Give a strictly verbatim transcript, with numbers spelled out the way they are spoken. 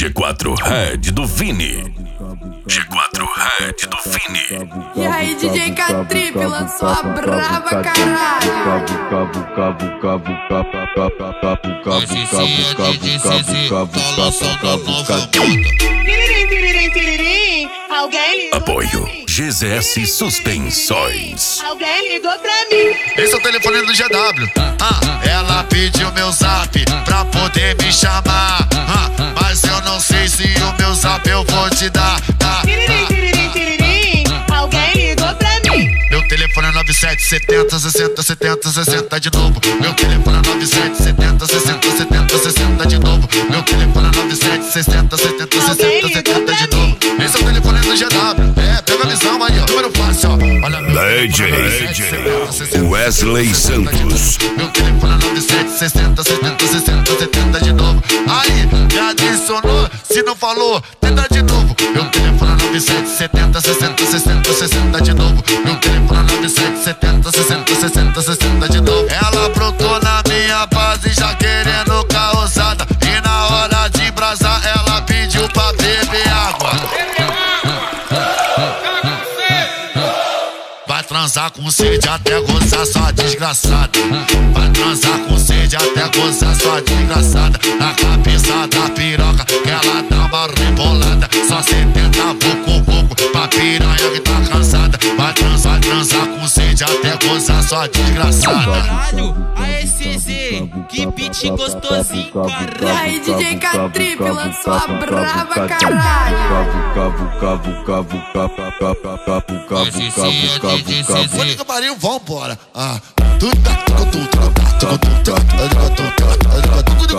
G quatro Red do Vini. G quatro Red do Vini. E aí, D J K-Trip lançou a brava, caralho. Hoje sim é D J C C, tá lançando a nova moda. Apoio G Z S Suspensões. Alguém ligou pra mim. Esse é o telefone do G W. Ah, ela pediu meu zap pra poder me chamar. Ah, mas eu não sei se o meu zap eu vou te dar. Ah, Tiririm, tiririm, tiririm. Alguém ligou pra mim. meu telefone é nove sete setenta, sessenta, setenta, sessenta de novo. Meu telefone é nove sete setenta, sessenta, setenta, sessenta de novo. Meu telefone é nove sete setenta, setenta, sessenta, setenta de novo. Esse é o telefone do G W. É, pega a visão aí, ó. Número fácil, ó. Olha meu D J Wesley Santos. Meu telefone é nove sete sessenta, setenta, sessenta, setenta de novo. Aí, me adicionou, se não falou, tenta de novo. Meu telefone é nove sete setenta, sessenta, sessenta, sessenta de novo. Meu telefone é nove sete setenta, sessenta, sessenta, sessenta de novo. Ela brotou na minha base já querendo causada. E na hora de brasar ela pediu pra beber água. Vai transar com sede até gozar sua desgraçada. Vai transar com sede até gozar sua desgraçada. Na cabeça da piroca que ela dá uma rebolada. Só setenta vucu vucu pra piranha que tá cansada. Vai transar, transar com sede até gozar sua desgraçada. Caralho, a S Z, que beat gostosinho, E caralho. aí, D J K-Trip lançou a brava, caralho. Hoje sim é D J C Olha C. que pariu, vambora. Ah, tudo tá, tudo, tudo tá, tudo, tudo tá, tudo, tudo tá, tudo, tudo